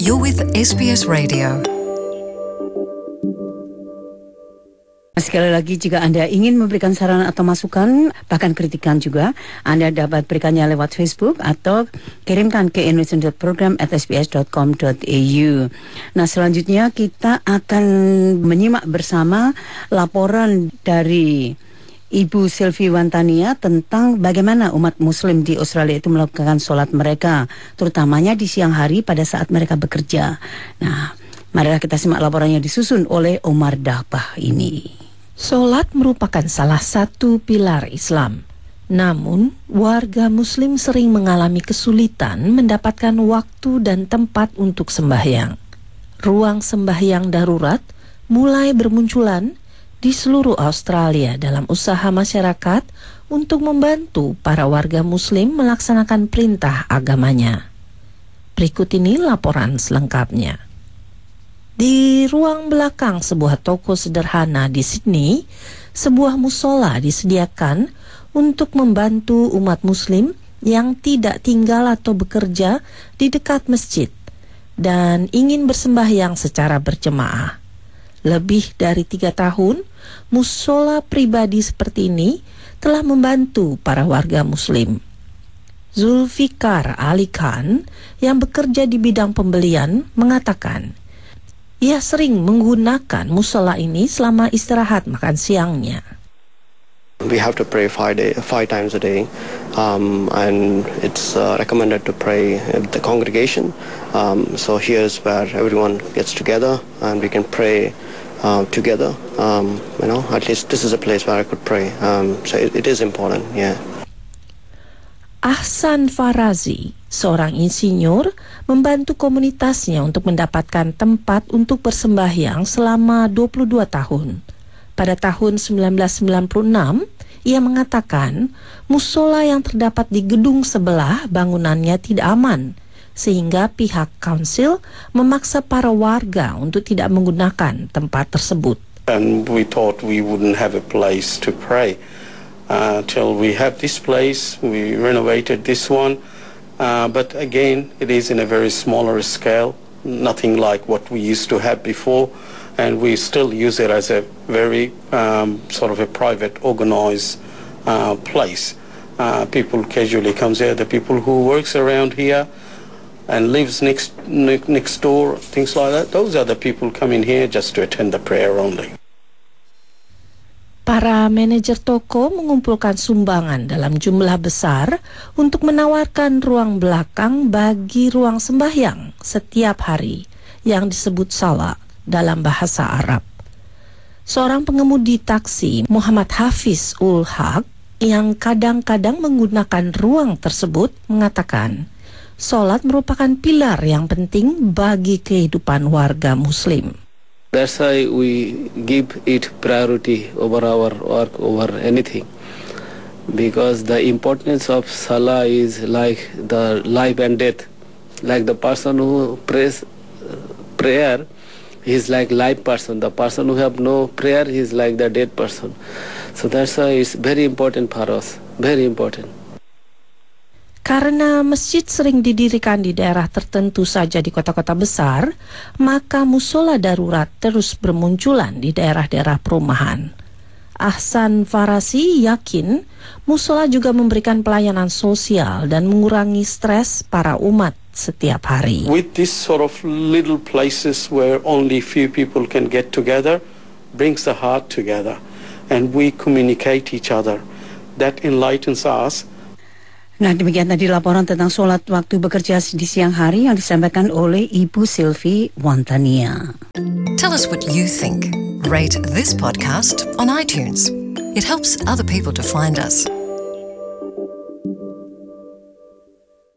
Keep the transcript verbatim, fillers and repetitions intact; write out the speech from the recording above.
You're with S B S Radio. Sekali lagi, jika Anda ingin memberikan saran atau masukan, bahkan kritikan juga, Anda dapat berikannya lewat Facebook atau kirimkan ke indonesian dot program at s b s dot com dot a u. Nah, selanjutnya kita akan menyimak bersama laporan dari Ibu Sylvie Wantania tentang bagaimana umat Muslim di Australia itu melakukan sholat mereka, terutamanya di siang hari pada saat mereka bekerja. Nah, marilah kita simak laporannya disusun oleh Omar Dahbah ini. Sholat merupakan salah satu pilar Islam. Namun, warga Muslim sering mengalami kesulitan mendapatkan waktu dan tempat untuk sembahyang. Ruang sembahyang darurat mulai bermunculan di seluruh Australia dalam usaha masyarakat untuk membantu para warga Muslim melaksanakan perintah agamanya. Berikut ini laporan selengkapnya. Di ruang belakang sebuah toko sederhana di Sydney, sebuah musola disediakan untuk membantu umat Muslim yang tidak tinggal atau bekerja di dekat masjid dan ingin bersembahyang secara berjemaah. Lebih dari tiga tahun, musola pribadi seperti ini telah membantu para warga Muslim. Zulfikar Ali Khan yang bekerja di bidang pembelian mengatakan, ia sering menggunakan musola ini selama istirahat makan siangnya. We have to pray five, day, five times a day, um, and it's uh, recommended to pray at the congregation. Um, so here's where everyone gets together and we can pray uh, together. Um, you know, at least this is a place where I could pray. Um, so it, it is important, yeah. Ahsan Farazi, seorang insinyur, membantu komunitasnya untuk mendapatkan tempat untuk bersembahyang selama dua puluh dua tahun. Pada tahun sembilan belas sembilan puluh enam, ia mengatakan musola yang terdapat di gedung sebelah bangunannya tidak aman, sehingga pihak council memaksa para warga untuk tidak menggunakan tempat tersebut. And we thought we wouldn't have a place to pray. Uh, till we have this place, we renovated this one, uh, but again, it is in a very smaller scale, nothing like what we used to have before, and we still use it as a very um, sort of a private, organized uh, place. Uh, people casually comes here, the people who works around here and lives next next door, things like that, those are the people coming here just to attend the prayer only. Para manajer toko mengumpulkan sumbangan dalam jumlah besar untuk menawarkan ruang belakang bagi ruang sembahyang setiap hari yang disebut salat dalam bahasa Arab. Seorang pengemudi taksi, Muhammad Hafiz ul Haq, yang kadang-kadang menggunakan ruang tersebut, mengatakan, salat merupakan pilar yang penting bagi kehidupan warga Muslim. That's why we give it priority over our work, over anything. Because the importance of Salah is like the life and death. Like the person who prays prayer, he is like live person. The person who have no prayer, he is like the dead person. So that's why it's very important for us. Very important. Karena masjid sering didirikan di daerah tertentu saja di kota-kota besar, maka musola darurat terus bermunculan di daerah-daerah perumahan. Ahsan Farasi yakin musola juga memberikan pelayanan sosial dan mengurangi stres para umat setiap hari. With this sort of little places where only few people can get together, brings the heart together, and we communicate each other. That enlightens us. Nah, demikian tadi laporan tentang sholat waktu bekerja di siang hari yang disampaikan oleh Ibu Sylvie Wantania. Tell us what you think. Rate this podcast on iTunes. It helps other people to find us.